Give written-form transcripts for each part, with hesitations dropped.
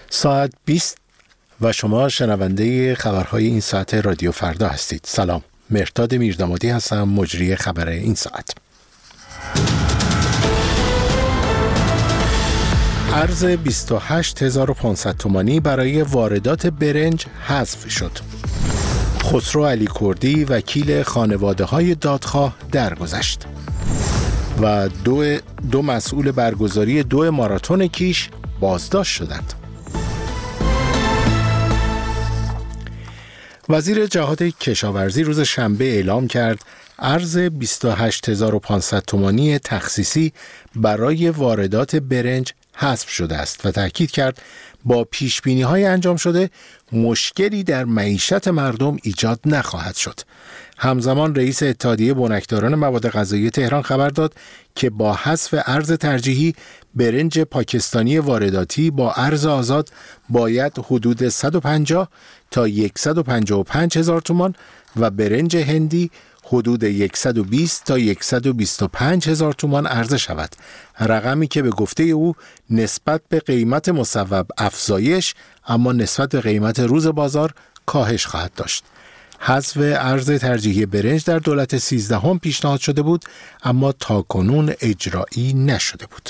ساعت 20 و شما شنونده خبرهای این ساعت رادیو فردا هستید. سلام، مهرداد میردامادی هستم، مجری خبر این ساعت. ارز 28500 تومانی برای واردات برنج حذف شد. خسرو علی کردی وکیل خانواده‌های دادخواه درگذشت و دو مسئول برگزاری 2 ماراتون کیش بازداشت شدند. وزیر جهاد کشاورزی روز شنبه اعلام کرد ارز 28500 تومانی تخصیصی برای واردات برنج حذف شده است و تاکید کرد با پیشبینی‌های انجام شده مشکلی در معیشت مردم ایجاد نخواهد شد. همزمان رئیس اتحادیه بنکداران مواد غذایی تهران خبر داد که با حذف ارز ترجیحی برنج پاکستانی وارداتی با ارز آزاد باید حدود 150 تا 155 هزار تومان و برنج هندی حدود 120 تا 125 هزار تومان عرضه شود. رقمی که به گفته او نسبت به قیمت مصوب افزایش اما نسبت به قیمت روز بازار کاهش خواهد داشت. حذف ارز ترجیحی برنج در دولت 13 پیشنهاد شده بود اما تاکنون اجرایی نشده بود.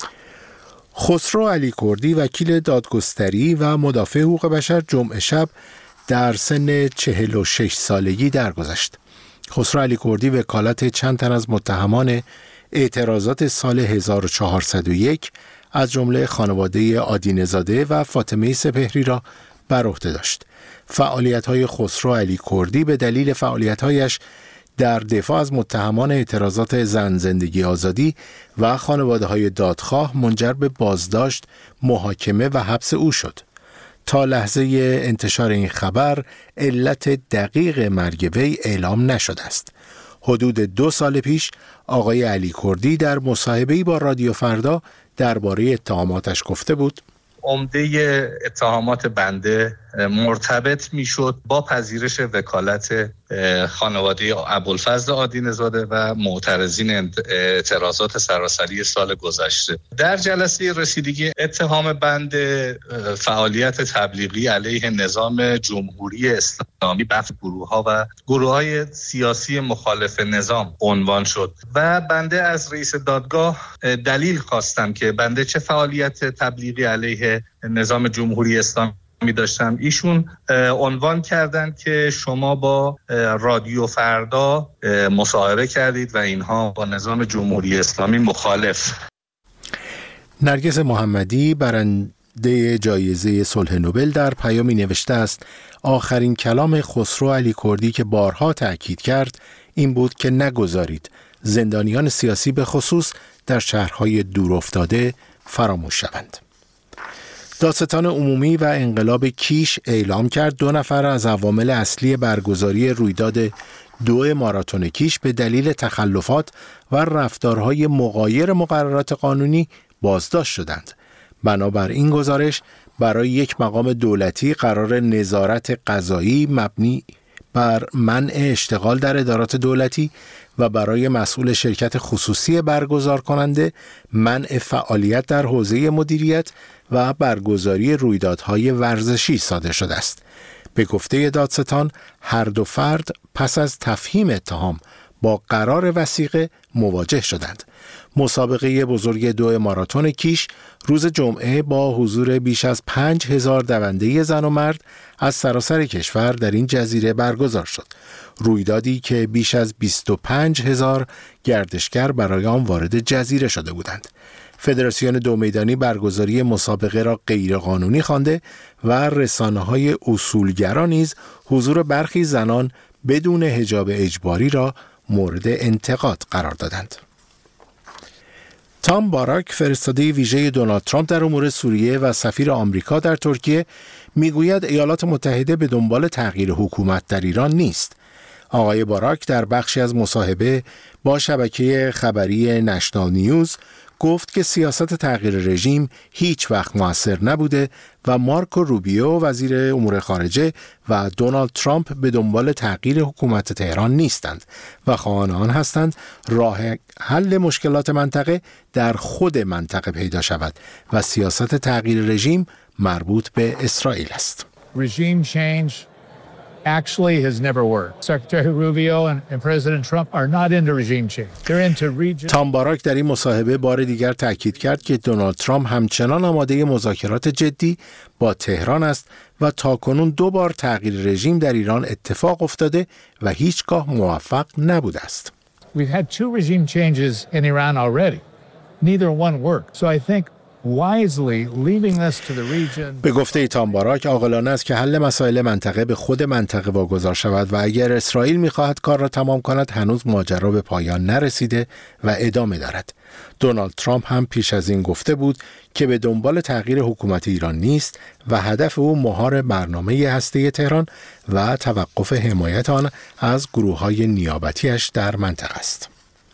خسرو علی کردی وکیل دادگستری و مدافع حقوق بشر جمعه شب در سن 46 سالگی درگذشت. خسرو علی کردی وکالت چند تن از متهمان اعتراضات سال 1401 از جمله خانواده آدینه‌زاده و فاطمه سپهری را بر عهده داشت. فعالیت‌های خسرو علی کردی به دلیل فعالیت‌هایش در دفاع از متهمان اعتراضات زن زندگی آزادی و خانواده‌های دادخواه منجر به بازداشت، محاکمه و حبس او شد. تا لحظه انتشار این خبر علت دقیق مرگ وی اعلام نشده است. حدود 2 سال پیش آقای علی کردی در مصاحبه‌ای با رادیو فردا درباره اتهاماتش گفته بود: عمده اتهامات بنده مرتبط میشد با پذیرش وکالت خانواده ابوالفضل آدینه‌زاده و معترضین اعتراضات سراسری سال گذشته. در جلسه رسیدگی اتهام بنده فعالیت تبلیغی علیه نظام جمهوری اسلامی برخی گروه‌ها و گروه‌های سیاسی مخالف نظام عنوان شد و بنده از رئیس دادگاه دلیل خواستم که بنده چه فعالیت تبلیغی علیه نظام جمهوری اسلامی می داشتم. ایشون عنوان کردند که شما با رادیو فردا مصاحبه کردید و اینها با نظام جمهوری اسلامی مخالف. نرگس محمدی برنده جایزه صلح نوبل در پیامی نوشته است آخرین کلام خسرو علی کردی که بارها تأکید کرد این بود که نگذارید زندانیان سیاسی به خصوص در شهرهای دورافتاده فراموش شوند. دادستان عمومی و انقلاب کیش اعلام کرد 2 نفر از عوامل اصلی برگزاری رویداد 2 ماراتون کیش به دلیل تخلفات و رفتارهای مغایر مقررات قانونی بازداشت شدند. بنابر این گزارش برای یک مقام دولتی قرار نظارت قضایی مبنی بر منع اشتغال در ادارات دولتی و برای مسئول شرکت خصوصی برگزار کننده منع فعالیت در حوزه مدیریت و برگزاری رویدادهای ورزشی صادر شده است. به گفته دادستان هر 2 فرد پس از تفهیم اتهام با قرار وثیقه مواجه شدند. مسابقه بزرگ 2 ماراتون کیش روز جمعه با حضور بیش از 5000 دونده زن و مرد از سراسر کشور در این جزیره برگزار شد. رویدادی که بیش از 25000 گردشگر برای آن وارد جزیره شده بودند. فدراسیون 2 میدانی برگزاری مسابقه را غیرقانونی خوانده و رسانه‌های اصولگرا نیز حضور برخی زنان بدون حجاب اجباری را مورد انتقاد قرار دادند. تام باراک فرستاده ویژه دونالد ترامپ در امور سوریه و سفیر آمریکا در ترکیه میگوید ایالات متحده به دنبال تغییر حکومت در ایران نیست. آقای باراک در بخشی از مصاحبه با شبکه خبری نشنال نیوز گفت که سیاست تغییر رژیم هیچ وقت مؤثر نبوده و مارکو روبیو وزیر امور خارجه و دونالد ترامپ به دنبال تغییر حکومت تهران نیستند و خواهان آن هستند راه حل مشکلات منطقه در خود منطقه پیدا شود و سیاست تغییر رژیم مربوط به اسرائیل است. Regime change actually has never worked. Secretary Rubio and President Trump are not into regime change. They're into region. تام باراک در این مصاحبه بار دیگر تاکید کرد که دونالد ترامپ همچنان آماده مذاکرات جدی با تهران است و تاکنون 2 بار تغییر رژیم در ایران اتفاق افتاده و هیچگاه موفق نبوده است. We've had 2 regime changes in Iran already. Neither one worked. So I think wisely leaving this to the region. به گفته تام باراک عاقلانه است که حل مسائل منطقه به خود منطقه واگذار شود و اگر اسرائیل می‌خواهد کار را تمام کند هنوز ماجرا به پایان نرسیده و ادامه دارد. دونالد ترامپ هم پیش از این گفته بود که به دنبال تغییر حکومت ایران نیست و هدف او مهار برنامه هسته تهران و توقف حمایت آن از گروه‌های نیابتی‌اش در منطقه است.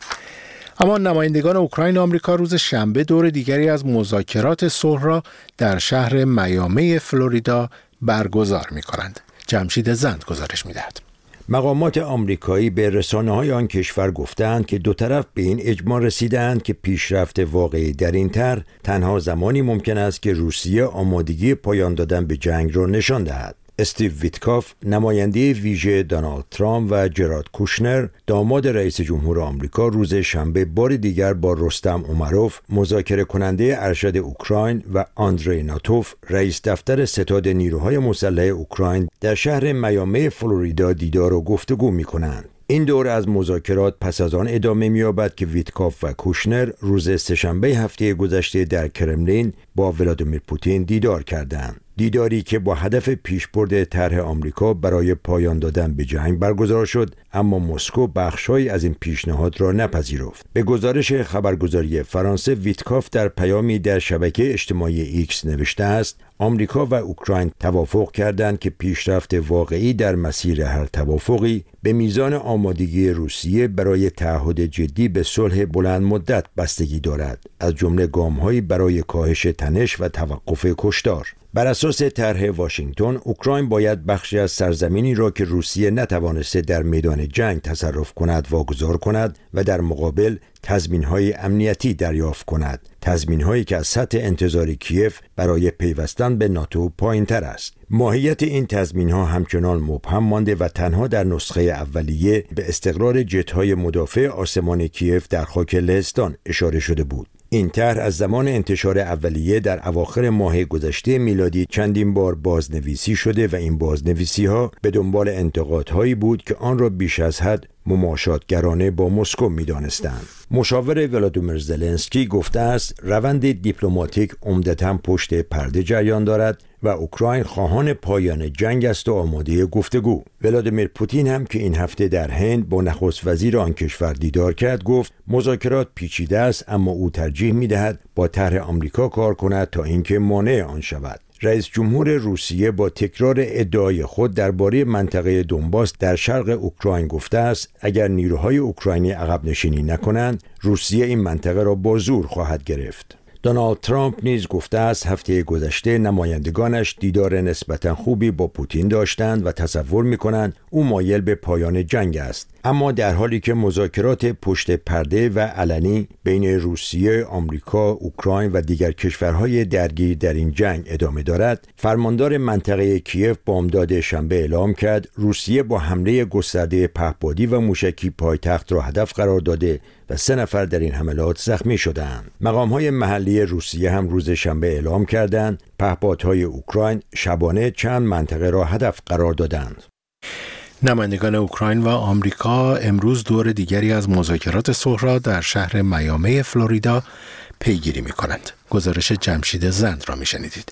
اما نمایندگان اوکراین و آمریکا روز شنبه دور دیگری از مذاکرات صلح را در شهر میامی فلوریدا برگزار می‌کنند. جمشید زند گزارش می‌دهد. مقامات آمریکایی به رسانه‌های آن کشور گفتند که 2 طرف به این اجماع رسیدند که پیشرفت واقعی در این طرح تنها زمانی ممکن است که روسیه آمادگی پایان دادن به جنگ را نشان دهد. استیو ویتکاف، نماینده ویژه دونالد ترامپ و جرارد کوشنر، داماد رئیس جمهور آمریکا، روز شنبه بار دیگر با رستم اومروف، مذاکره کننده ارشد اوکراین، و آندری ناتوف، رئیس دفتر ستاد نیروهای مسلح اوکراین، در شهر میامی فلوریدا دیدار و گفتگو می‌کنند. این دور از مذاکرات پس از آن ادامه می‌یابد که ویتکاف و کوشنر روز سه‌شنبه هفته گذشته در کرملین با ولادیمیر پوتین دیدار کردند. دیداری که با هدف پیشبرد طرح آمریکا برای پایان دادن به جنگ برگزار شد، اما مسکو بخش‌هایی از این پیشنهاد را نپذیرفت. به گزارش خبرگزاری فرانسه، ویتکاف در پیامی در شبکه اجتماعی ایکس نوشته است: آمریکا و اوکراین توافق کردند که پیشرفت واقعی در مسیر هر توافقی به میزان آمادگی روسیه برای تعهد جدی به صلح بلند مدت بستگی دارد، از جمله گام‌هایی برای کاهش تنش و توقف کشتار. بر اساس طرح واشنگتن، اوکراین باید بخشی از سرزمینی را که روسیه نتوانسته در میدان جنگ تصرف کند واگذار کند و در مقابل تضمین‌های امنیتی دریافت کند، تضمین‌هایی که از سطح انتظار کیف برای پیوستن به ناتو پایین‌تر است. ماهیت این تضمین‌ها همچنان مبهم مانده و تنها در نسخه اولیه به استقرار جت‌های مدافع آسمان کیف در خاک لهستان اشاره شده بود. این طرح از زمان انتشار اولیه در اواخر ماه گذشته میلادی چندین بار بازنویسی شده و این بازنویسی‌ها به دنبال انتقادهایی بود که آن را بیش از حد مماشاتگرانه با مسکو می‌دانستند. مشاور ولادیمیر زلنسکی گفته است روند دیپلماتیک عمدتاً پشت پرده جریان دارد و اوکراین خواهان پایان جنگ است و آماده گفتگو. ولادیمیر پوتین هم که این هفته در هند با نخست وزیر آن کشور دیدار کرد گفت مذاکرات پیچیده است، اما او ترجیح می‌دهد با طرح آمریکا کار کند تا اینکه مانع آن شود. رئیس جمهور روسیه با تکرار ادعای خود درباره منطقه دونباس در شرق اوکراین گفته است اگر نیروهای اوکراینی عقب نشینی نکنند، روسیه این منطقه را با زور خواهد گرفت. دونالد ترامپ نیز گفته است هفته گذشته نمایندگانش دیدار نسبتاً خوبی با پوتین داشتند و تصور می‌کنند او مایل به پایان جنگ است. اما در حالی که مذاکرات پشت پرده و علنی بین روسیه، آمریکا، اوکراین و دیگر کشورهای درگیر در این جنگ ادامه دارد، فرماندار منطقه کیف بامداد شنبه اعلام کرد روسیه با حمله گسترده پهپادی و موشکی پایتخت را هدف قرار داده و 3 نفر در این حملات زخمی شدند. مقام‌های محلی روسیه هم روز شنبه اعلام کردند پهپادهای اوکراین شبانه چند منطقه را هدف قرار دادند. نمایندگان اوکراین و آمریکا امروز دور دیگری از مذاکرات صلح را در شهر میامی فلوریدا پیگیری می‌کنند. گزارش جمشید زند را می‌شنیدید.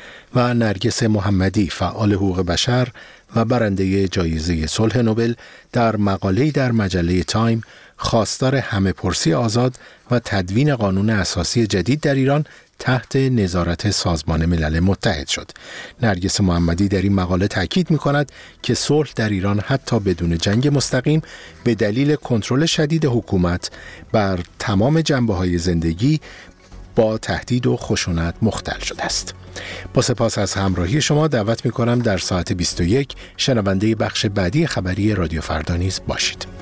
و نرگس محمدی، فعال حقوق بشر و برنده جایزه صلح نوبل، در مقاله‌ای در مجله تایم خواستار همه‌پرسی آزاد و تدوین قانون اساسی جدید در ایران تحت نظارت سازمان ملل متحد شد. نرگس محمدی در این مقاله تاکید می‌کند که صلح در ایران حتی بدون جنگ مستقیم به دلیل کنترل شدید حکومت بر تمام جنبه‌های زندگی با تهدید و خشونت مختل شده است. با سپاس از همراهی شما دعوت می‌کنم در ساعت 21 شنونده بخش بعدی خبری رادیو فردا نیز باشید.